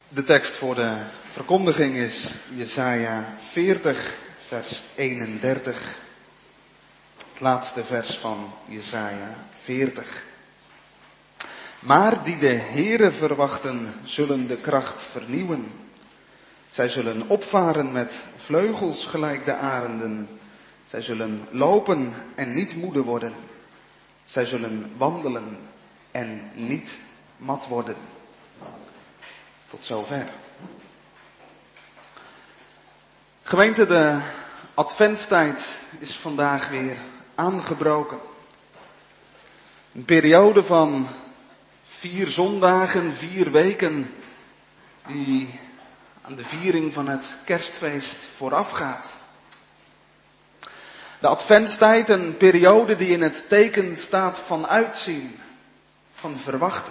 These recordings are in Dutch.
De tekst voor de verkondiging is Jesaja 40, vers 31. Het laatste vers van Jesaja 40. Maar die de Heere verwachten, zullen de kracht vernieuwen. Zij zullen opvaren met vleugels gelijk de arenden. Zij zullen lopen en niet moede worden. Zij zullen wandelen en niet mat worden. Tot zover. Gemeente, de adventstijd is vandaag weer aangebroken. Een periode van 4 zondagen, 4 weken, die aan de viering van het kerstfeest voorafgaat. De adventstijd, een periode die in het teken staat van uitzien, van verwachten.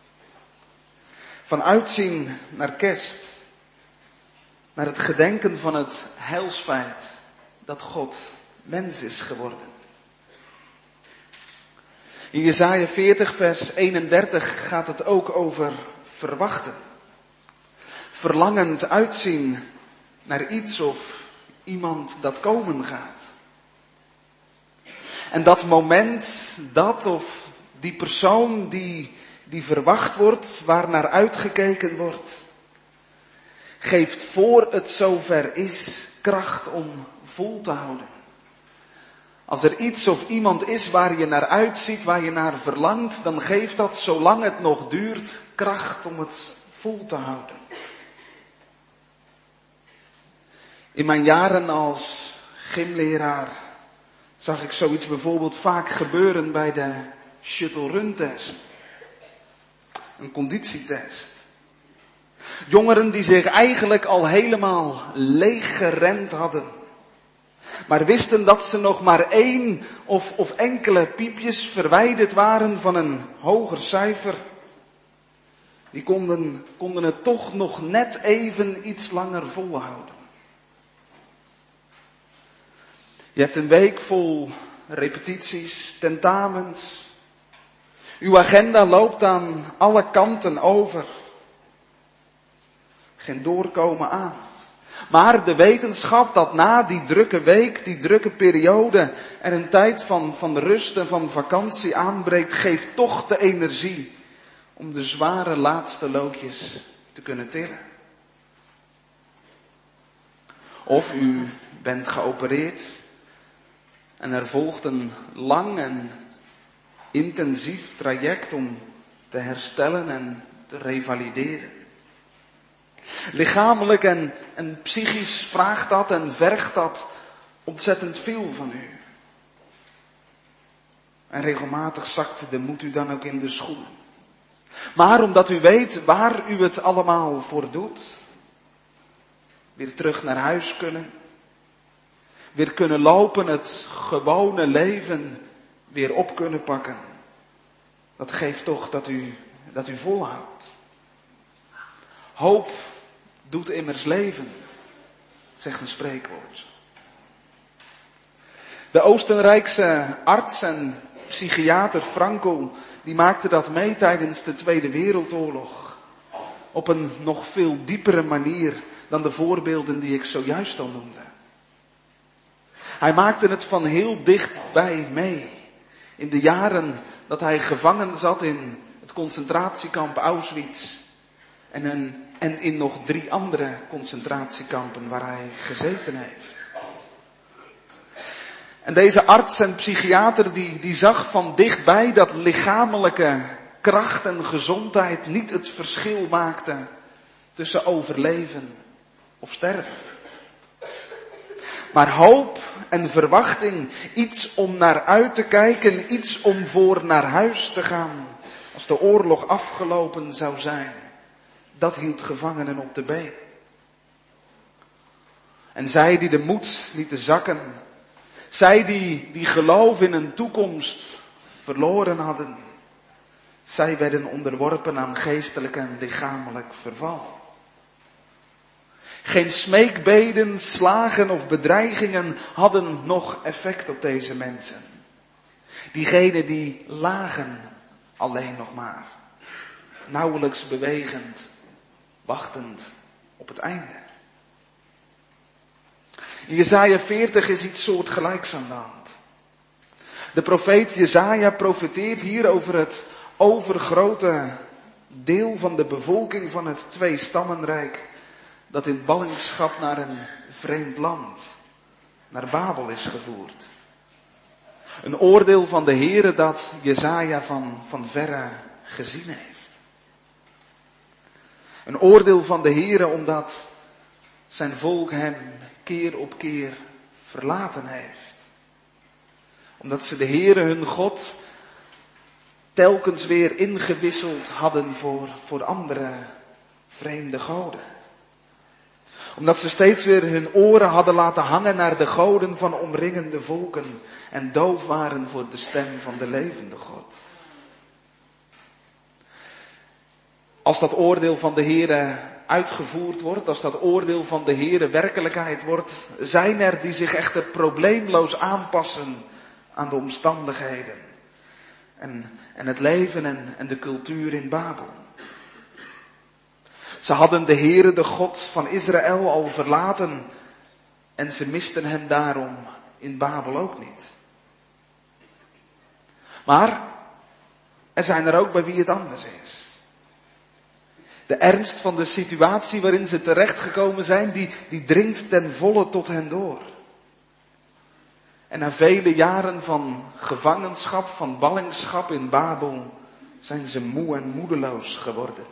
Van uitzien naar kerst. Naar het gedenken van het heilsfeit dat God mens is geworden. In Jesaja 40 vers 31 gaat het ook over verwachten. Verlangend uitzien naar iets of iemand dat komen gaat. En dat moment, dat of die persoon die verwacht wordt, waar naar uitgekeken wordt, geeft voor het zover is kracht om vol te houden. Als er iets of iemand is waar je naar uitziet, waar je naar verlangt, dan geeft dat, zolang het nog duurt, kracht om het vol te houden. In mijn jaren als gymleraar zag ik zoiets bijvoorbeeld vaak gebeuren bij de shuttle run test. Een conditietest. Jongeren die zich eigenlijk al helemaal leeg gerend hadden. Maar wisten dat ze nog maar 1 of enkele piepjes verwijderd waren van een hoger cijfer. Die konden het toch nog net even iets langer volhouden. Je hebt een week vol repetities, tentamens. Uw agenda loopt aan alle kanten over. Geen doorkomen aan. Maar de wetenschap dat na die drukke week, die drukke periode, er een tijd van rust en van vakantie aanbreekt, geeft toch de energie om de zware laatste loodjes te kunnen tillen. Of u bent geopereerd en er volgt een lang en intensief traject om te herstellen en te revalideren. Lichamelijk en psychisch vraagt dat en vergt dat ontzettend veel van u. En regelmatig zakt de moed u dan ook in de schoenen. Maar omdat u weet waar u het allemaal voor doet, weer terug naar huis kunnen, weer kunnen lopen, het gewone leven weer op kunnen pakken. Dat geeft toch dat u volhoudt. Hoop doet immers leven, zegt een spreekwoord. De Oostenrijkse arts en psychiater Frankl, die maakte dat mee tijdens de Tweede Wereldoorlog. Op een nog veel diepere manier dan de voorbeelden die ik zojuist al noemde. Hij maakte het van heel dichtbij mee. In de jaren dat hij gevangen zat in het concentratiekamp Auschwitz. En in nog 3 andere concentratiekampen waar hij gezeten heeft. En deze arts en psychiater die zag van dichtbij dat lichamelijke kracht en gezondheid niet het verschil maakte tussen overleven of sterven. Maar hoop en verwachting, iets om naar uit te kijken, iets om voor naar huis te gaan als de oorlog afgelopen zou zijn. Dat hield gevangenen op de been. En zij die de moed lieten zakken, zij die geloof in een toekomst verloren hadden, zij werden onderworpen aan geestelijk en lichamelijk verval. Geen smeekbeden, slagen of bedreigingen hadden nog effect op deze mensen. Diegenen die lagen alleen nog maar, nauwelijks bewegend wachtend op het einde. In Jesaja 40 is iets soortgelijks aan de hand. De profeet Jesaja profeteert hier over het overgrote deel van de bevolking van het tweestammenrijk dat in ballingschap naar een vreemd land, naar Babel is gevoerd. Een oordeel van de Heere dat Jesaja van verre gezien heeft. Een oordeel van de Heere omdat zijn volk hem keer op keer verlaten heeft. Omdat ze de Heere hun God telkens weer ingewisseld hadden voor andere vreemde goden. Omdat ze steeds weer hun oren hadden laten hangen naar de goden van omringende volken en doof waren voor de stem van de levende God. Als dat oordeel van de Heere uitgevoerd wordt, als dat oordeel van de Heere werkelijkheid wordt, zijn er die zich echter probleemloos aanpassen aan de omstandigheden en het leven en de cultuur in Babel. Ze hadden de Heere, de God van Israël, al verlaten en ze misten hem daarom in Babel ook niet. Maar er zijn er ook bij wie het anders is. De ernst van de situatie waarin ze terechtgekomen zijn, die dringt ten volle tot hen door. En na vele jaren van gevangenschap, van ballingschap in Babel, zijn ze moe en moedeloos geworden.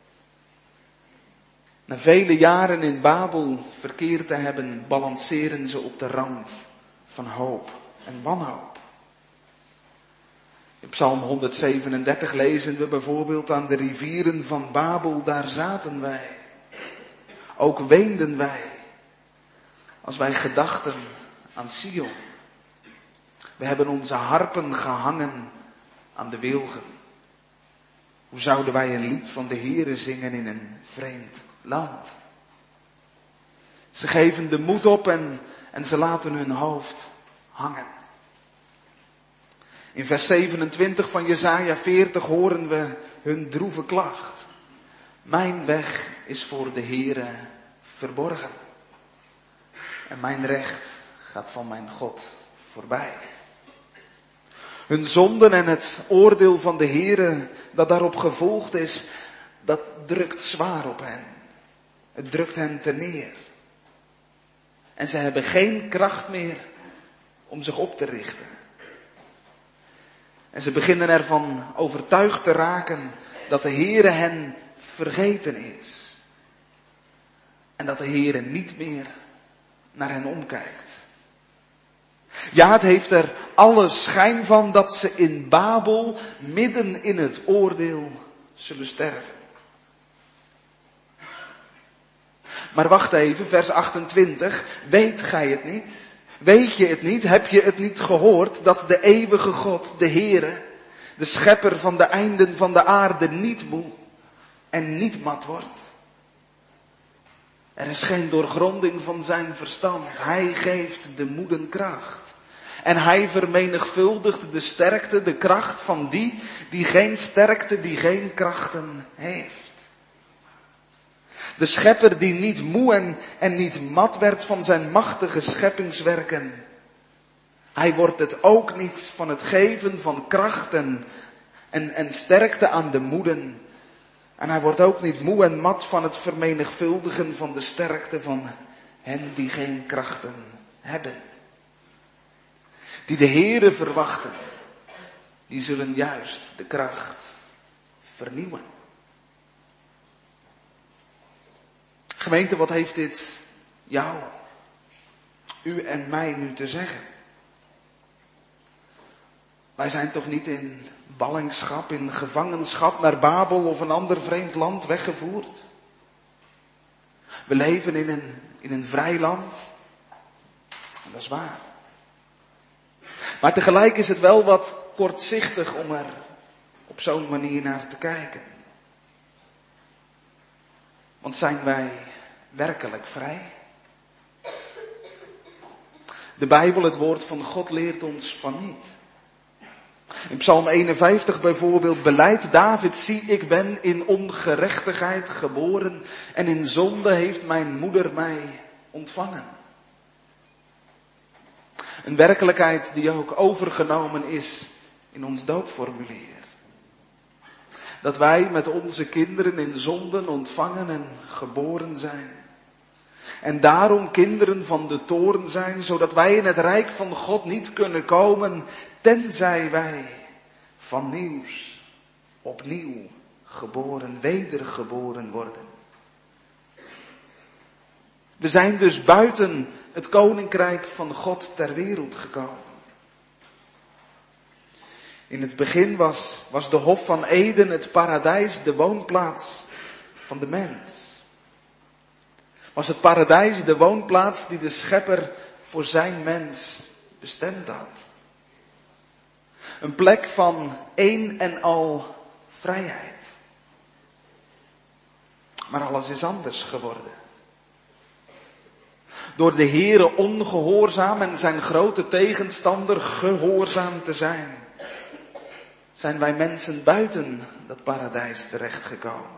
Na vele jaren in Babel verkeerd te hebben, balanceren ze op de rand van hoop en wanhoop. In Psalm 137 lezen we bijvoorbeeld: aan de rivieren van Babel, daar zaten wij. Ook weenden wij, als wij gedachten aan Sion. We hebben onze harpen gehangen aan de wilgen. Hoe zouden wij een lied van de Heere zingen in een vreemd land? Ze geven de moed op en ze laten hun hoofd hangen. In vers 27 van Jesaja 40 horen we hun droeve klacht. Mijn weg is voor de Heere verborgen. En mijn recht gaat van mijn God voorbij. Hun zonden en het oordeel van de Heere dat daarop gevolgd is, dat drukt zwaar op hen. Het drukt hen terneer. En ze hebben geen kracht meer om zich op te richten. En ze beginnen ervan overtuigd te raken dat de Heere hen vergeten is. En dat de Heere niet meer naar hen omkijkt. Ja, het heeft er alle schijn van dat ze in Babel midden in het oordeel zullen sterven. Maar wacht even, vers 28. Weet gij het niet? Weet je het niet? Heb je het niet gehoord dat de eeuwige God, de Heere, de schepper van de einden van de aarde, niet moe en niet mat wordt? Er is geen doorgronding van zijn verstand. Hij geeft de moeden kracht. En hij vermenigvuldigt de sterkte, de kracht van die geen sterkte, die geen krachten heeft. De schepper die niet moe en niet mat werd van zijn machtige scheppingswerken. Hij wordt het ook niet van het geven van kracht en sterkte aan de moeden. En hij wordt ook niet moe en mat van het vermenigvuldigen van de sterkte van hen die geen krachten hebben. Die de Heere verwachten, die zullen juist de kracht vernieuwen. Gemeente, wat heeft dit jou, u en mij nu te zeggen? Wij zijn toch niet in ballingschap, in gevangenschap naar Babel of een ander vreemd land weggevoerd? We leven in een vrij land. En dat is waar. Maar tegelijk is het wel wat kortzichtig om er op zo'n manier naar te kijken. Want zijn wij werkelijk vrij? De Bijbel, het woord van God, leert ons van niet. In Psalm 51 bijvoorbeeld belijdt David, zie ik ben in ongerechtigheid geboren en in zonde heeft mijn moeder mij ontvangen. Een werkelijkheid die ook overgenomen is in ons doopformulier. Dat wij met onze kinderen in zonden ontvangen en geboren zijn. En daarom kinderen van de toorn zijn, zodat wij in het rijk van God niet kunnen komen, tenzij wij van nieuws, opnieuw geboren, wedergeboren worden. We zijn dus buiten het koninkrijk van God ter wereld gekomen. In het begin was de Hof van Eden, het paradijs, de woonplaats van de mens. Was het paradijs de woonplaats die de Schepper voor zijn mens bestemd had. Een plek van één en al vrijheid. Maar alles is anders geworden. Door de Heere ongehoorzaam en zijn grote tegenstander gehoorzaam te zijn wij mensen buiten dat paradijs terechtgekomen.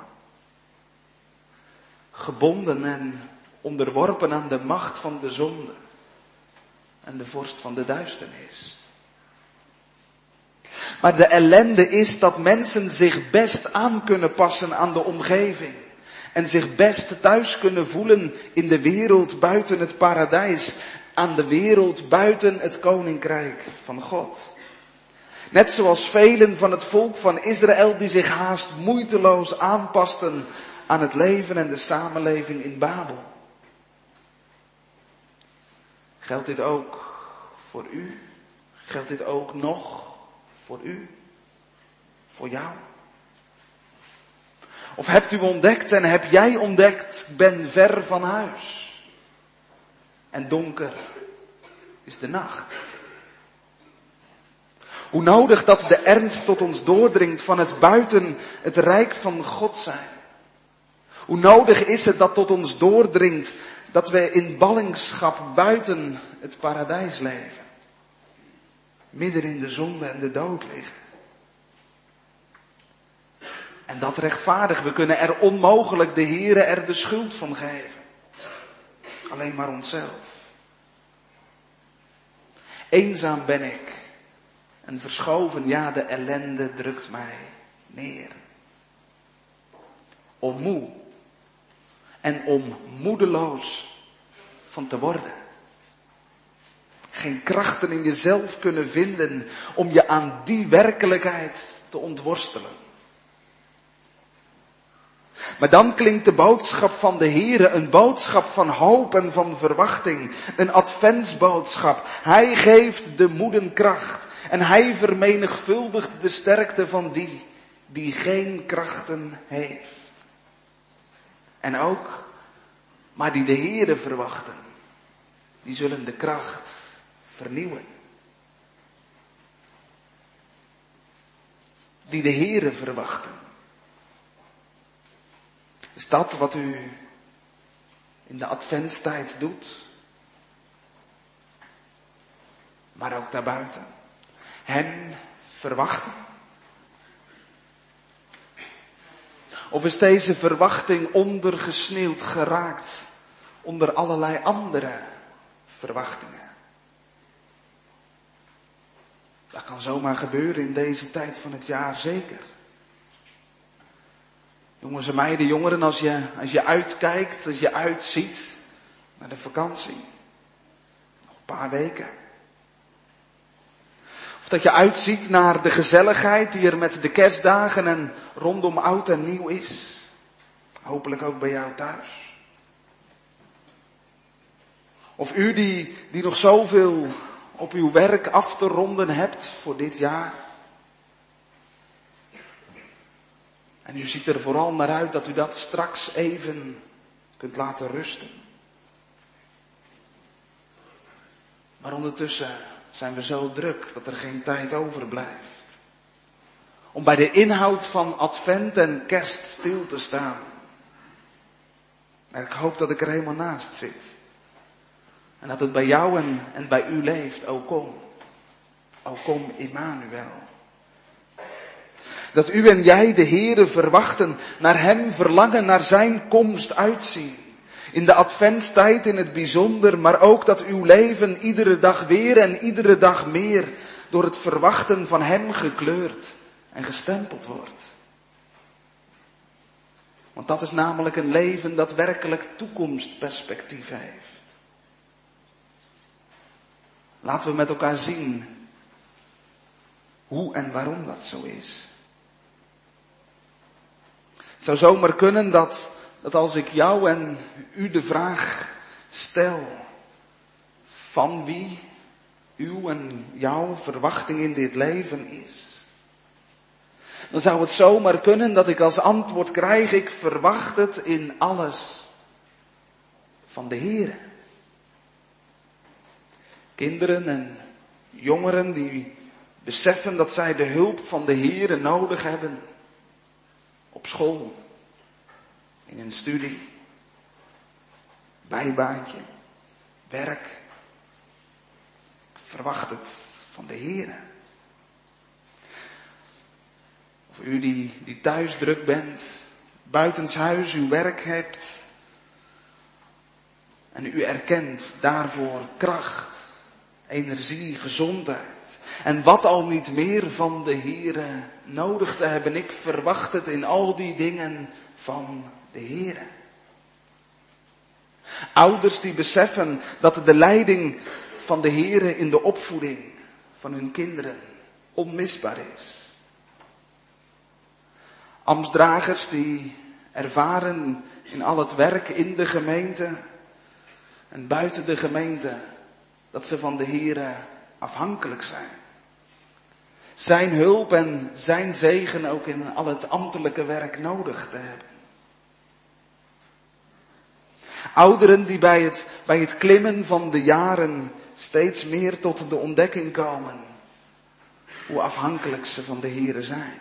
Gebonden en onderworpen aan de macht van de zonde en de vorst van de duisternis. Maar de ellende is dat mensen zich best aan kunnen passen aan de omgeving. En zich best thuis kunnen voelen in de wereld buiten het paradijs. Aan de wereld buiten het koninkrijk van God. Net zoals velen van het volk van Israël die zich haast moeiteloos aanpasten aan het leven en de samenleving in Babel. Geldt dit ook voor u? Geldt dit ook nog voor u? Voor jou? Of hebt u ontdekt en heb jij ontdekt, ik ben ver van huis. En donker is de nacht. Hoe nodig dat de ernst tot ons doordringt van het buiten het rijk van God zijn. Hoe nodig is het dat tot ons doordringt dat we in ballingschap buiten het paradijs leven. Midden in de zonde en de dood liggen. En dat rechtvaardig. We kunnen er onmogelijk de Heere er de schuld van geven. Alleen maar onszelf. Eenzaam ben ik. En verschoven, ja, de ellende drukt mij neer. Om moe. En om moedeloos van te worden. Geen krachten in jezelf kunnen vinden om je aan die werkelijkheid te ontworstelen. Maar dan klinkt de boodschap van de Heere, een boodschap van hoop en van verwachting. Een adventsboodschap. Hij geeft de moeden kracht. En hij vermenigvuldigt de sterkte van die geen krachten heeft. En ook, maar die de Heere verwachten, die zullen de kracht vernieuwen. Die de Heere verwachten. Is dat wat u in de adventstijd doet? Maar ook daarbuiten. Hem verwachten. Of is deze verwachting ondergesneeuwd geraakt onder allerlei andere verwachtingen? Dat kan zomaar gebeuren in deze tijd van het jaar, zeker. Jongens en meiden, jongeren, als je uitkijkt, als je uitziet naar de vakantie. Nog een paar weken. Of dat je uitziet naar de gezelligheid die er met de kerstdagen en rondom oud en nieuw is. Hopelijk ook bij jou thuis. Of u die nog zoveel op uw werk af te ronden hebt voor dit jaar. En u ziet er vooral naar uit dat u dat straks even kunt laten rusten. Maar ondertussen zijn we zo druk dat er geen tijd overblijft. Om bij de inhoud van Advent en Kerst stil te staan. Maar ik hoop dat ik er helemaal naast zit. En dat het bij jou en bij u leeft. O kom. O kom, Immanuel. Dat u en jij de Heere verwachten, naar hem verlangen, naar zijn komst uitzien. In de adventstijd in het bijzonder, maar ook dat uw leven iedere dag weer en iedere dag meer door het verwachten van hem gekleurd en gestempeld wordt. Want dat is namelijk een leven dat werkelijk toekomstperspectief heeft. Laten we met elkaar zien hoe en waarom dat zo is. Het zou zomaar kunnen dat als ik jou en u de vraag stel, van wie uw en jouw verwachting in dit leven is, dan zou het zomaar kunnen dat ik als antwoord krijg, ik verwacht het in alles van de Heere. Kinderen en jongeren die beseffen dat zij de hulp van de Heere nodig hebben. Op school, in een studie, bijbaantje, werk. Ik verwacht het van de Heere. Of u die thuis druk bent, buitenshuis uw werk hebt. En u erkent daarvoor kracht, energie, gezondheid. En wat al niet meer van de Heere nodig te hebben. Ik verwacht het in al die dingen van de Heere. Ouders die beseffen dat de leiding van de Heere in de opvoeding van hun kinderen onmisbaar is. Ambtsdragers die ervaren in al het werk in de gemeente en buiten de gemeente dat ze van de Heere afhankelijk zijn. Zijn hulp en zijn zegen ook in al het ambtelijke werk nodig te hebben. Ouderen die bij het klimmen van de jaren steeds meer tot de ontdekking komen hoe afhankelijk ze van de Heere zijn.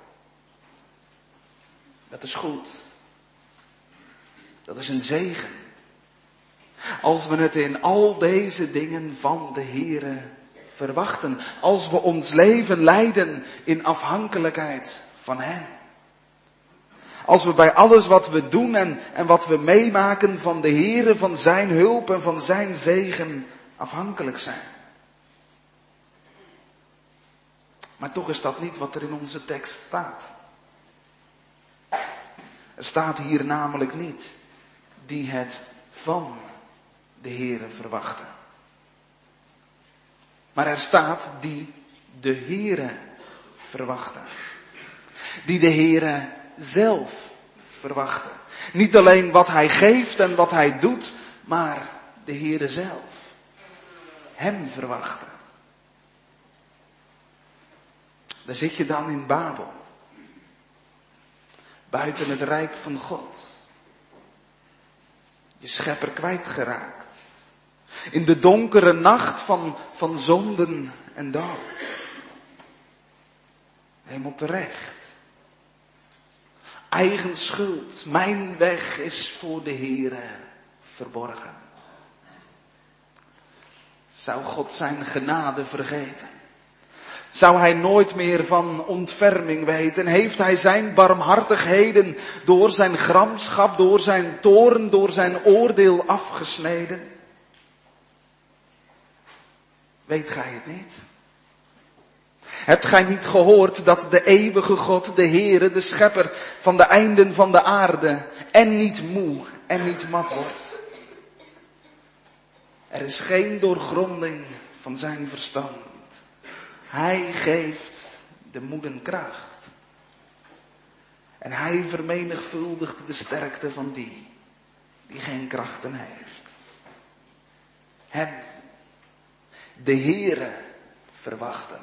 Dat is goed. Dat is een zegen. Als we het in al deze dingen van de Heere verwachten. Als we ons leven leiden in afhankelijkheid van hem. Als we bij alles wat we doen en wat we meemaken van de Heere, van zijn hulp en van zijn zegen afhankelijk zijn. Maar toch is dat niet wat er in onze tekst staat. Er staat hier namelijk niet die het van de Heere verwachten. Maar er staat die de Heere verwachten. Die de Heere zelf verwachten. Niet alleen wat hij geeft en wat hij doet, maar de Heere zelf. Hem verwachten. Daar zit je dan in Babel. Buiten het rijk van God. Je schepper kwijtgeraakt. In de donkere nacht van zonden en dood. Helemaal terecht. Eigen schuld. Mijn weg is voor de Heere verborgen. Zou God zijn genade vergeten? Zou hij nooit meer van ontferming weten? Heeft hij zijn barmhartigheden door zijn gramschap, door zijn toorn, door zijn oordeel afgesneden? Weet gij het niet? Hebt gij niet gehoord dat de eeuwige God, de Heere, de schepper van de einden van de aarde, en niet moe en niet mat wordt? Er is geen doorgronding van zijn verstand. Hij geeft de moeden kracht. En hij vermenigvuldigt de sterkte van die geen krachten heeft. Hem, de Heere, verwachten.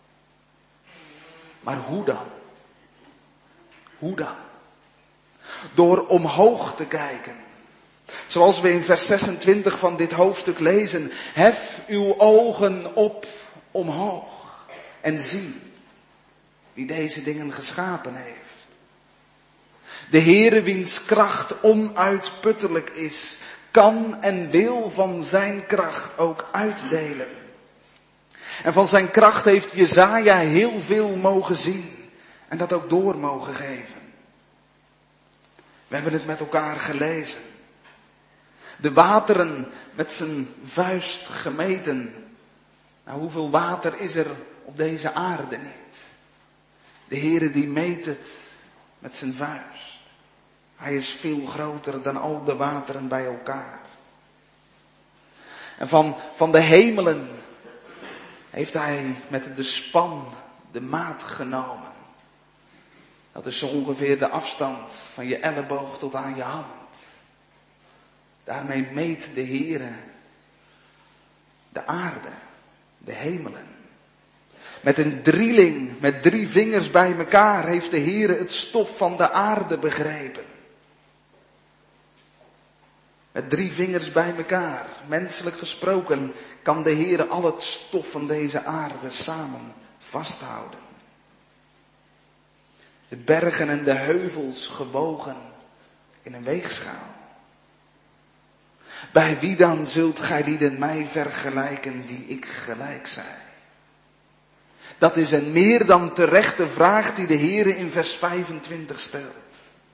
Maar hoe dan? Hoe dan? Door omhoog te kijken. Zoals we in vers 26 van dit hoofdstuk lezen. Hef uw ogen op omhoog. En zie wie deze dingen geschapen heeft. De Heere wiens kracht onuitputtelijk is, kan en wil van zijn kracht ook uitdelen. En van zijn kracht heeft Jesaja heel veel mogen zien En dat ook door mogen geven. We hebben het met elkaar gelezen. De wateren met zijn vuist gemeten. Nou, hoeveel water is er op deze aarde niet? De Heere die meet het met zijn vuist. Hij is veel groter dan al de wateren bij elkaar. En van de hemelen heeft hij met de span de maat genomen. Dat is zo ongeveer de afstand van je elleboog tot aan je hand. Daarmee meet de Heere de aarde, de hemelen. Met een drieling, met 3 vingers bij elkaar heeft de Heere het stof van de aarde begrepen. Met 3 vingers bij elkaar, menselijk gesproken, kan de Heere al het stof van deze aarde samen vasthouden. De bergen en de heuvels gebogen in een weegschaal. Bij wie dan zult gij lieden mij vergelijken die ik gelijk zij? Dat is een meer dan terechte vraag die de Heere in vers 25 stelt.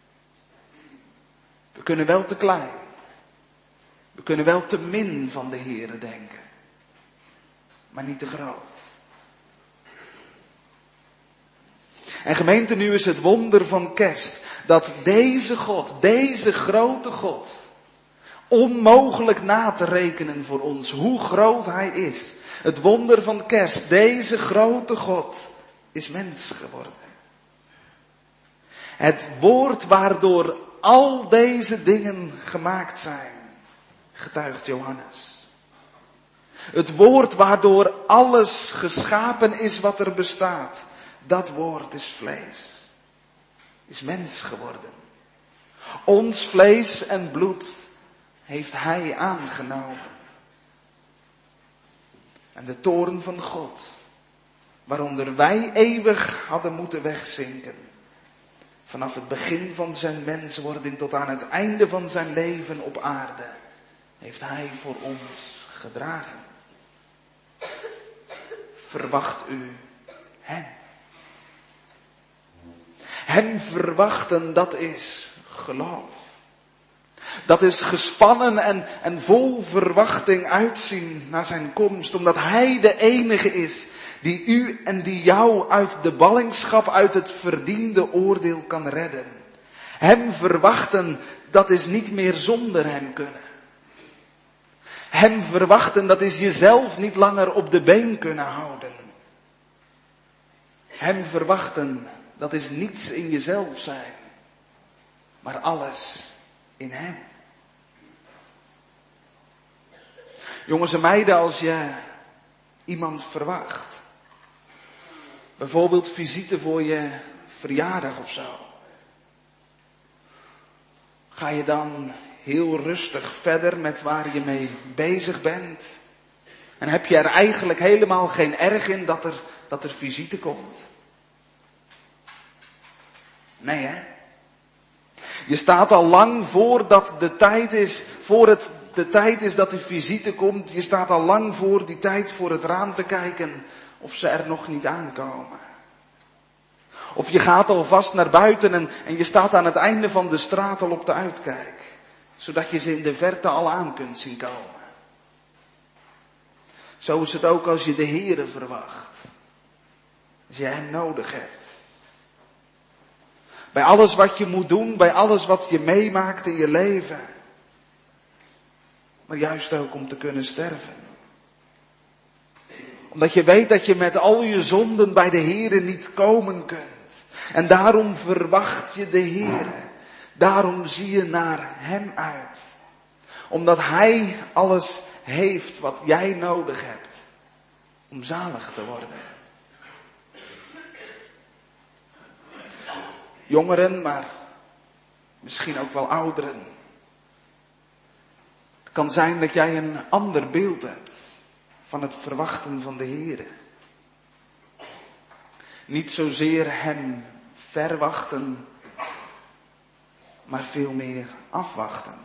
We kunnen wel te klein. We kunnen wel te min van de Heere denken. Maar niet te groot. En gemeente, nu is het wonder van kerst dat deze God, deze grote God, onmogelijk na te rekenen voor ons, hoe groot hij is. Het wonder van kerst, deze grote God is mens geworden. Het woord waardoor al deze dingen gemaakt zijn, getuigt Johannes. Het woord waardoor alles geschapen is wat er bestaat, dat woord is vlees. Is mens geworden. Ons vlees en bloed heeft hij aangenomen. En de toorn van God, waaronder wij eeuwig hadden moeten wegzinken, vanaf het begin van zijn menswording tot aan het einde van zijn leven op aarde, heeft hij voor ons gedragen. Verwacht u hem. Hem verwachten, dat is geloof. Dat is gespannen en vol verwachting uitzien naar zijn komst. Omdat hij de enige is die u en die jou uit de ballingschap, uit het verdiende oordeel kan redden. Hem verwachten, dat is niet meer zonder hem kunnen. Hem verwachten, dat is jezelf niet langer op de been kunnen houden. Hem verwachten, dat is niets in jezelf zijn, maar alles in hem. Jongens en meiden, als je iemand verwacht, bijvoorbeeld visite voor je verjaardag of zo, ga je dan heel rustig verder met waar je mee bezig bent? En heb je er eigenlijk helemaal geen erg in dat er visite komt? Nee, hè? Je staat al lang voordat de tijd is, de tijd is dat de visite komt. Je staat al lang voor die tijd voor het raam te kijken of ze er nog niet aankomen. Of je gaat alvast naar buiten en je staat aan het einde van de straat al op de uitkijk. Zodat je ze in de verte al aan kunt zien komen. Zo is het ook als je de Heere verwacht. Als je hem nodig hebt. Bij alles wat je moet doen, bij alles wat je meemaakt in je leven. Maar juist ook om te kunnen sterven. Omdat je weet dat je met al je zonden bij de Heere niet komen kunt. En daarom verwacht je de Heere. Daarom zie je naar hem uit. Omdat hij alles heeft wat jij nodig hebt om zalig te worden. Jongeren, maar misschien ook wel ouderen. Het kan zijn dat jij een ander beeld hebt van het verwachten van de Heere. Niet zozeer hem verwachten, maar veel meer afwachten.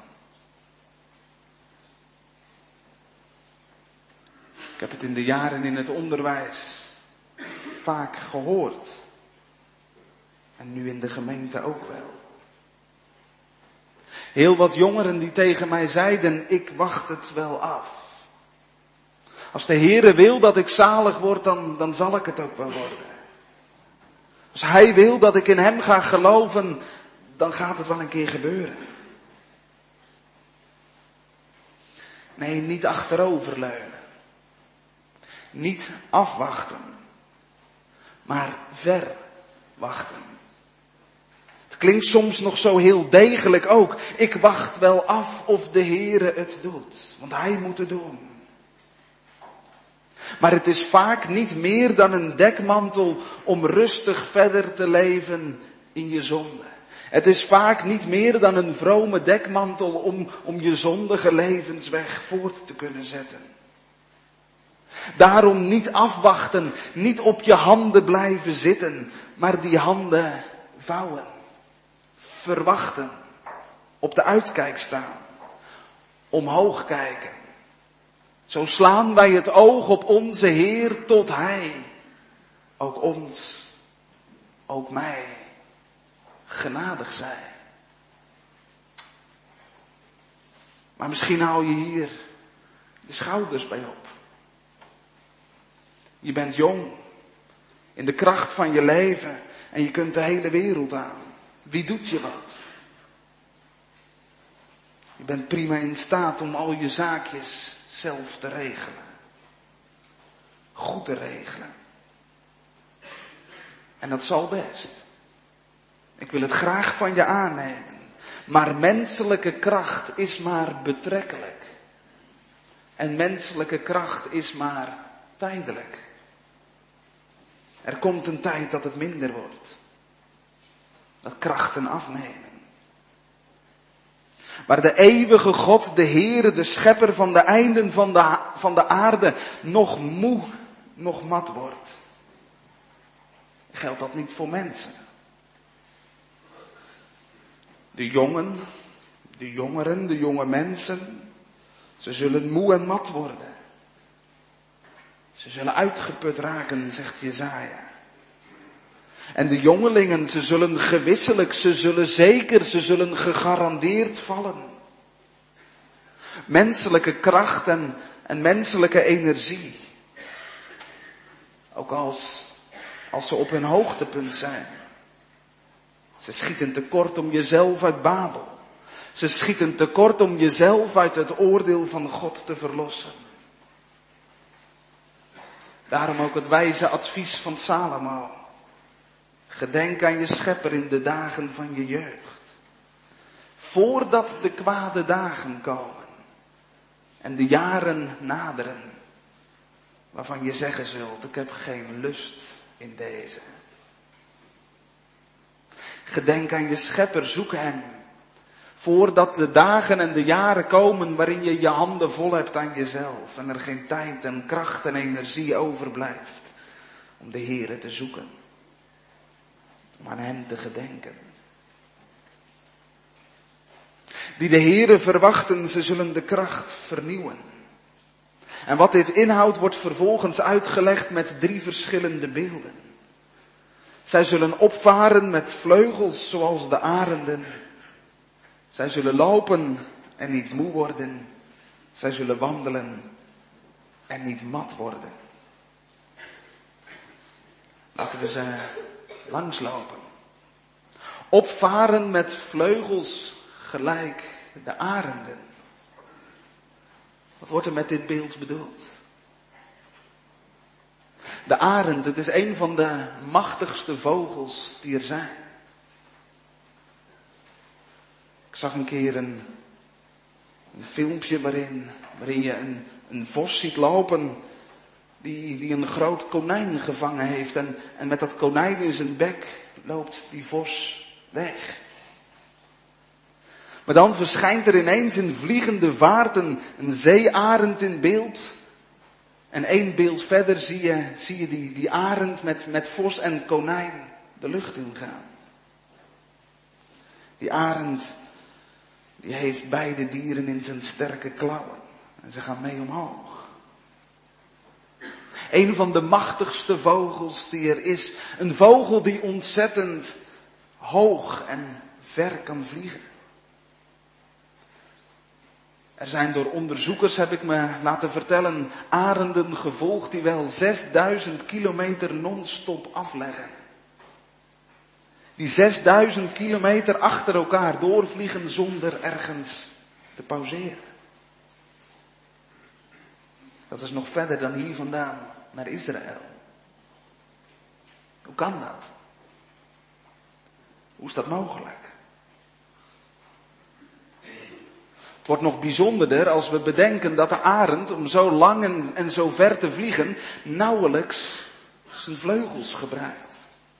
Ik heb het in de jaren in het onderwijs vaak gehoord. En nu in de gemeente ook wel. Heel wat jongeren die tegen mij zeiden, ik wacht het wel af. Als de Heere wil dat ik zalig word, dan zal ik het ook wel worden. Als Hij wil dat ik in Hem ga geloven, dan gaat het wel een keer gebeuren. Nee, niet achteroverleunen. Niet afwachten. Maar verwachten. Het klinkt soms nog zo heel degelijk ook. Ik wacht wel af of de Heere het doet. Want Hij moet het doen. Maar het is vaak niet meer dan een dekmantel om rustig verder te leven in je zonde. Het is vaak niet meer dan een vrome dekmantel om je zondige levensweg voort te kunnen zetten. Daarom niet afwachten, niet op je handen blijven zitten, maar die handen vouwen. Verwachten, op de uitkijk staan, omhoog kijken. Zo slaan wij het oog op onze Heer tot Hij, ook ons, ook mij, genadig zij. Maar misschien hou je hier de schouders bij op. Je bent jong, in de kracht van je leven en je kunt de hele wereld aan. Wie doet je wat? Je bent prima in staat om al je zaakjes zelf te regelen. Goed te regelen. En dat zal best. Ik wil het graag van je aannemen. Maar menselijke kracht is maar betrekkelijk. En menselijke kracht is maar tijdelijk. Er komt een tijd dat het minder wordt. Dat krachten afnemen. Waar de eeuwige God, de Heere, de schepper van de einden van de aarde, nog moe, nog mat wordt. Geldt dat niet voor mensen? De jongen, de jongeren, de jonge mensen, ze zullen moe en mat worden. Ze zullen uitgeput raken, zegt Jesaja. En de jongelingen, ze zullen gewisselijk, ze zullen zeker, ze zullen gegarandeerd vallen. Menselijke kracht en menselijke energie. Ook als ze op hun hoogtepunt zijn. Ze schieten tekort om jezelf uit Babel. Ze schieten tekort om jezelf uit het oordeel van God te verlossen. Daarom ook het wijze advies van Salomo. Gedenk aan je schepper in de dagen van je jeugd. Voordat de kwade dagen komen. En de jaren naderen. Waarvan je zeggen zult, ik heb geen lust in deze. Gedenk aan je schepper, zoek hem. Voordat de dagen en de jaren komen waarin je je handen vol hebt aan jezelf. En er geen tijd en kracht en energie overblijft om de Heere te zoeken. Om aan hem te gedenken. Die de Heere verwachten, ze zullen de kracht vernieuwen. En wat dit inhoudt wordt vervolgens uitgelegd met 3 verschillende beelden. Zij zullen opvaren met vleugels zoals de arenden. Zij zullen lopen en niet moe worden. Zij zullen wandelen en niet mat worden. Laten we ze langslopen. Opvaren met vleugels gelijk de arenden. Wat wordt er met dit beeld bedoeld? De arend, het is een van de machtigste vogels die er zijn. Ik zag een keer een filmpje waarin je een vos ziet lopen die een groot konijn gevangen heeft. En met dat konijn in zijn bek loopt die vos weg. Maar dan verschijnt er ineens in vliegende vaart een zeearend in beeld. En 1 beeld verder zie je die arend met vos en konijn de lucht ingaan. Die arend, die heeft beide dieren in zijn sterke klauwen. En ze gaan mee omhoog. Een van de machtigste vogels die er is. Een vogel die ontzettend hoog en ver kan vliegen. Er zijn door onderzoekers, heb ik me laten vertellen, arenden gevolgd die wel 6000 kilometer non-stop afleggen. Die 6000 kilometer achter elkaar doorvliegen zonder ergens te pauzeren. Dat is nog verder dan hier vandaan naar Israël. Hoe kan dat? Hoe is dat mogelijk? Het wordt nog bijzonderder als we bedenken dat de arend, om zo lang en zo ver te vliegen, nauwelijks zijn vleugels gebruikt.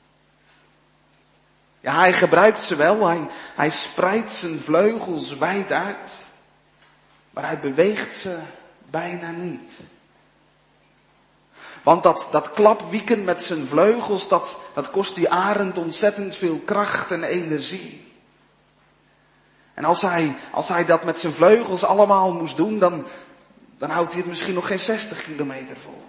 Ja, hij gebruikt ze wel, hij spreidt zijn vleugels wijd uit, maar hij beweegt ze bijna niet. Want dat klapwieken met zijn vleugels, dat kost die arend ontzettend veel kracht en energie. En als hij dat met zijn vleugels allemaal moest doen, dan houdt hij het misschien nog geen 60 kilometer vol.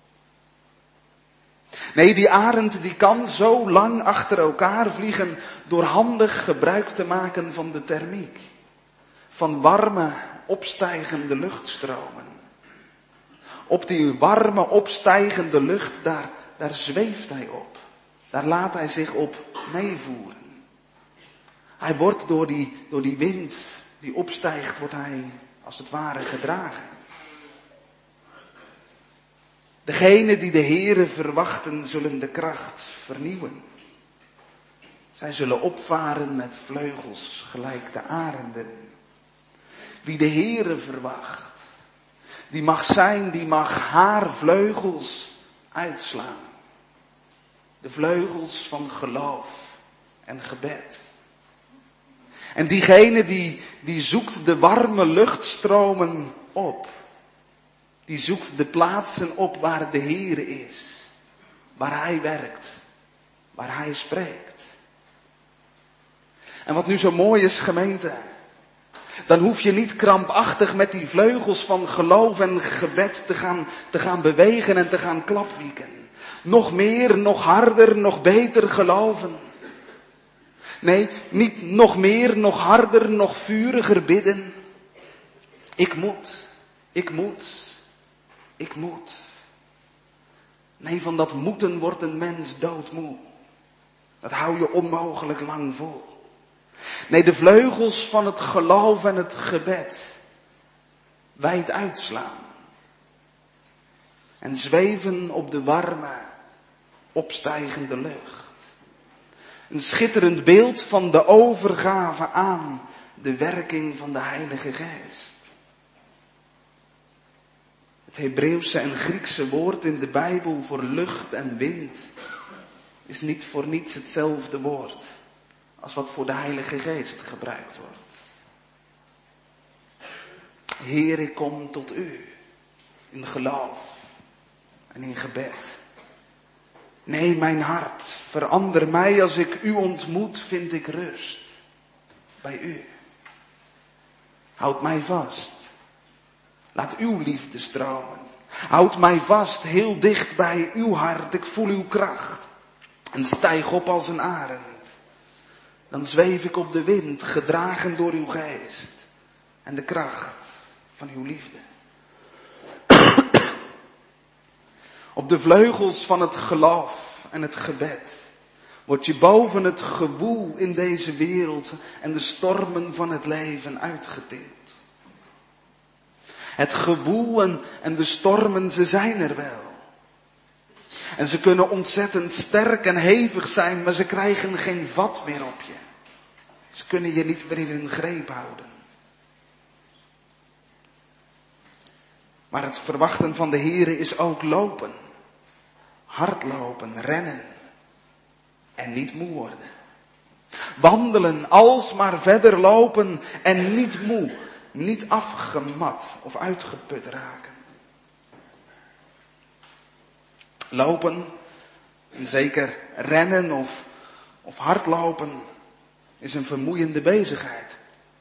Nee, die arend die kan zo lang achter elkaar vliegen door handig gebruik te maken van de thermiek. Van warme, opstijgende luchtstromen. Op die warme, opstijgende lucht, daar zweeft hij op. Daar laat hij zich op meevoeren. Hij wordt door die wind die opstijgt, wordt hij als het ware gedragen. Degenen die de Heere verwachten, zullen de kracht vernieuwen. Zij zullen opvaren met vleugels gelijk de arenden. Wie de Heere verwacht, die mag haar vleugels uitslaan. De vleugels van geloof en gebed. En diegene die zoekt de warme luchtstromen op. Die zoekt de plaatsen op waar de Heere is. Waar Hij werkt. Waar Hij spreekt. En wat nu zo mooi is, gemeente. Dan hoef je niet krampachtig met die vleugels van geloof en gebed te gaan bewegen en te gaan klapwieken. Nog meer, nog harder, nog beter geloven. Nee, niet nog meer, nog harder, nog vuriger bidden. Ik moet. Nee, van dat moeten wordt een mens doodmoe. Dat hou je onmogelijk lang vol. Nee, de vleugels van het geloof en het gebed wijd uitslaan. En zweven op de warme, opstijgende lucht. Een schitterend beeld van de overgave aan de werking van de Heilige Geest. Het Hebreeuwse en Griekse woord in de Bijbel voor lucht en wind is niet voor niets hetzelfde woord als wat voor de Heilige Geest gebruikt wordt. Heer, ik kom tot u in geloof en in gebed. Nee, mijn hart, verander mij, als ik u ontmoet, vind ik rust bij u. Houd mij vast. Laat uw liefde stromen. Houd mij vast, heel dicht bij uw hart. Ik voel uw kracht. En stijg op als een arend. Dan zweef ik op de wind, gedragen door uw geest. En de kracht van uw liefde. Op de vleugels van het geloof en het gebed word je boven het gewoel in deze wereld en de stormen van het leven uitgetild. Het gewoel en de stormen, ze zijn er wel. En ze kunnen ontzettend sterk en hevig zijn, maar ze krijgen geen vat meer op je. Ze kunnen je niet meer in hun greep houden. Maar het verwachten van de Heere is ook lopen. Hardlopen, rennen. En niet moe worden. Wandelen, alsmaar verder lopen en niet moe. Niet afgemat of uitgeput raken. Lopen, en zeker rennen of hardlopen, is een vermoeiende bezigheid.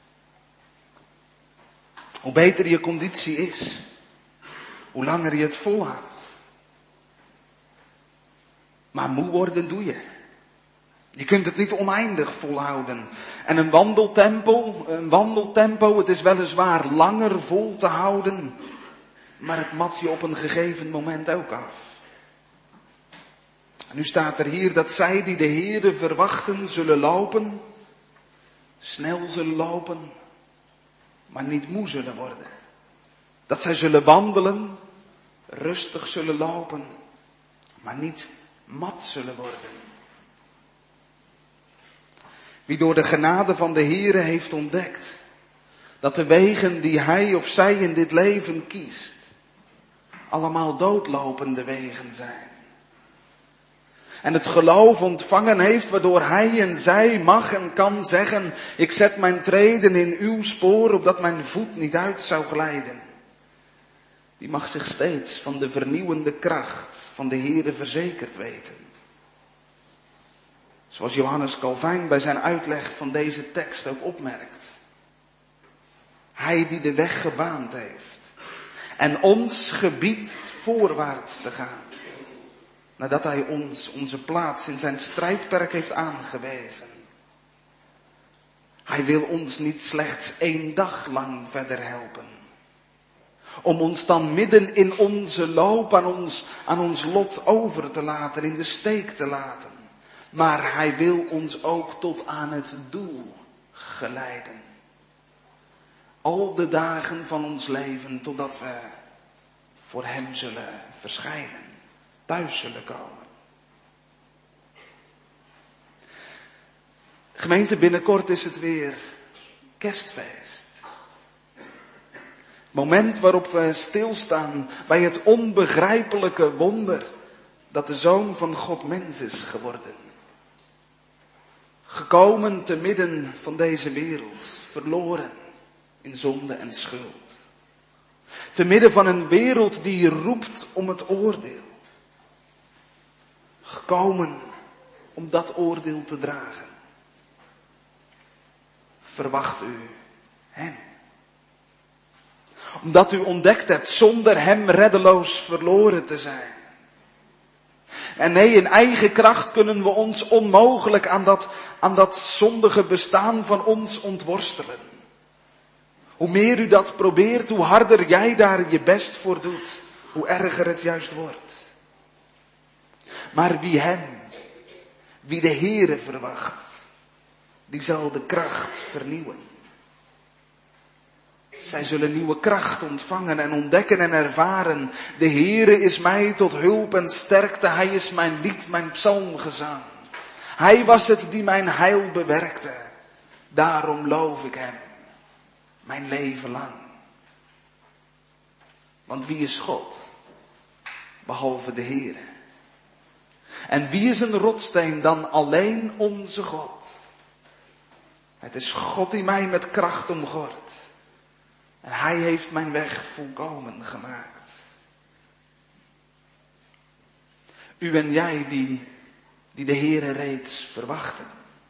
Hoe beter je conditie is, hoe langer je het volhoudt. Maar moe worden doe je. Je kunt het niet oneindig volhouden. En een wandeltempo, het is weliswaar langer vol te houden, maar het mat je op een gegeven moment ook af. En nu staat er hier dat zij die de Heere verwachten zullen lopen, snel zullen lopen, maar niet moe zullen worden. Dat zij zullen wandelen, rustig zullen lopen, maar niet mat zullen worden. Wie door de genade van de Heere heeft ontdekt dat de wegen die hij of zij in dit leven kiest, allemaal doodlopende wegen zijn. En het geloof ontvangen heeft waardoor hij en zij mag en kan zeggen, ik zet mijn treden in uw spoor, opdat mijn voet niet uit zou glijden. Die mag zich steeds van de vernieuwende kracht van de Heere verzekerd weten. Zoals Johannes Calvijn bij zijn uitleg van deze tekst ook opmerkt. Hij die de weg gebaand heeft en ons gebiedt voorwaarts te gaan. Nadat hij ons onze plaats in zijn strijdperk heeft aangewezen. Hij wil ons niet slechts 1 dag lang verder helpen. Om ons dan midden in onze loop aan ons lot over te laten, in de steek te laten. Maar hij wil ons ook tot aan het doel geleiden. Al de dagen van ons leven totdat we voor hem zullen verschijnen. Thuis zullen komen. Gemeente, binnenkort is het weer kerstfeest. Het moment waarop we stilstaan bij het onbegrijpelijke wonder dat de Zoon van God mens is geworden. Gekomen te midden van deze wereld, verloren in zonde en schuld. Te midden van een wereld die roept om het oordeel. Gekomen om dat oordeel te dragen. Verwacht u hem. Omdat u ontdekt hebt zonder hem reddeloos verloren te zijn. En nee, in eigen kracht kunnen we ons onmogelijk aan dat zondige bestaan van ons ontworstelen. Hoe meer u dat probeert, hoe harder jij daar je best voor doet, hoe erger het juist wordt. Maar wie de Heere verwacht, die zal de kracht vernieuwen. Zij zullen nieuwe kracht ontvangen en ontdekken en ervaren. De Heere is mij tot hulp en sterkte. Hij is mijn lied, mijn psalmgezang. Hij was het die mijn heil bewerkte. Daarom loof ik hem, mijn leven lang. Want wie is God, behalve de Heere? En wie is een rotsteen dan alleen onze God? Het is God die mij met kracht omgort. En hij heeft mijn weg volkomen gemaakt. U en jij die de Heere reeds verwachten.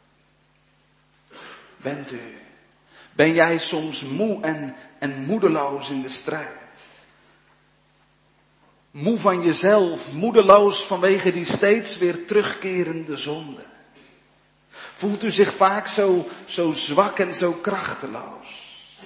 Ben jij soms moe en moedeloos in de strijd? Moe van jezelf, moedeloos vanwege die steeds weer terugkerende zonde. Voelt u zich vaak zo zwak en zo krachteloos?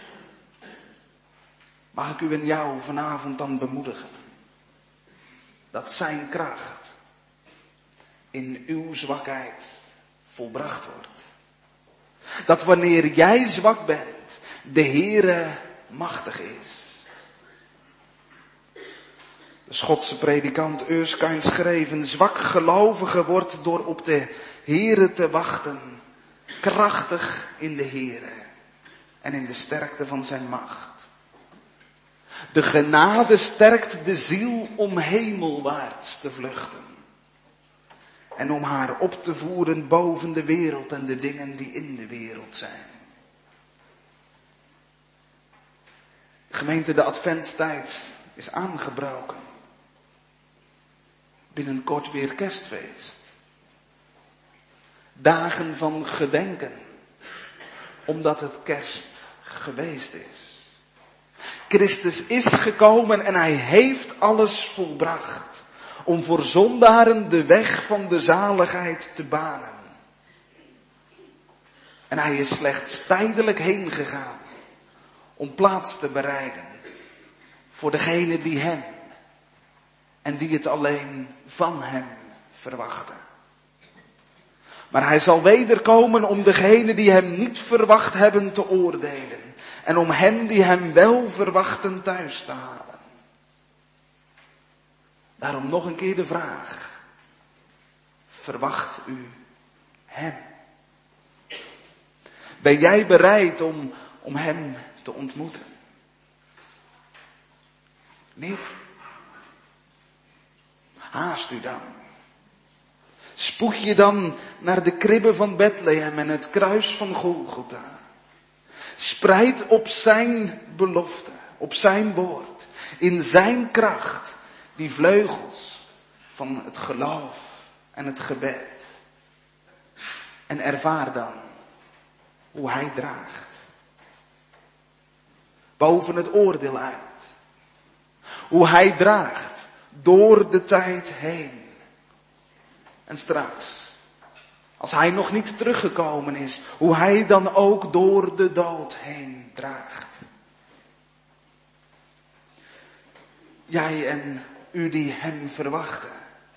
Mag ik u en jou vanavond dan bemoedigen? Dat zijn kracht in uw zwakheid volbracht wordt. Dat wanneer jij zwak bent, de Heere machtig is. De Schotse predikant Erskine schreef, een zwak gelovige wordt door op de Heere te wachten, krachtig in de Heere en in de sterkte van zijn macht. De genade sterkt de ziel om hemelwaarts te vluchten. En om haar op te voeren boven de wereld en de dingen die in de wereld zijn. Gemeente, de adventstijd is aangebroken. Binnenkort weer kerstfeest. Dagen van gedenken. Omdat het kerst geweest is. Christus is gekomen en hij heeft alles volbracht. Om voor zondaren de weg van de zaligheid te banen. En hij is slechts tijdelijk heen gegaan om plaats te bereiden voor degene die hem en die het alleen van hem verwachten. Maar hij zal wederkomen om degenen die hem niet verwacht hebben te oordelen en om hen die hem wel verwachten thuis te halen. Daarom nog een keer de vraag: verwacht u hem? Ben jij bereid om hem te ontmoeten? Niet? Haast u dan. Spoed je dan naar de kribbe van Bethlehem en het kruis van Golgotha. Spreid op zijn belofte, op zijn woord, in zijn kracht, die vleugels van het geloof en het gebed. En ervaar dan hoe hij draagt. Boven het oordeel uit. Hoe hij draagt door de tijd heen. En straks, als hij nog niet teruggekomen is, hoe hij dan ook door de dood heen draagt. Jij en u die hem verwachten,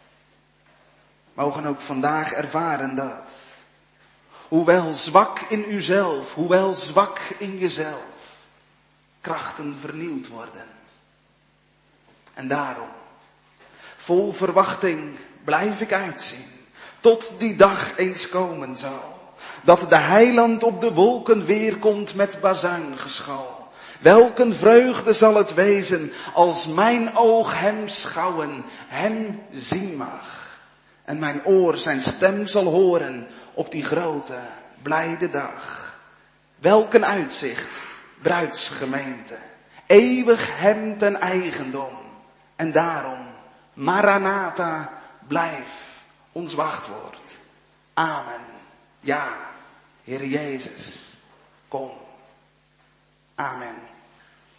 mogen ook vandaag ervaren dat, hoewel zwak in uzelf, hoewel zwak in jezelf, krachten vernieuwd worden. En daarom, vol verwachting blijf ik uitzien, tot die dag eens komen zal, dat de heiland op de wolken weerkomt met bazuingeschal. Welk een vreugde zal het wezen, als mijn oog hem schouwen, hem zien mag. En mijn oor zijn stem zal horen op die grote, blijde dag. Welk een uitzicht, bruidsgemeente, eeuwig hem ten eigendom. En daarom, Maranatha, blijf ons wachtwoord. Amen. Ja, Heer Jezus, kom. Amen.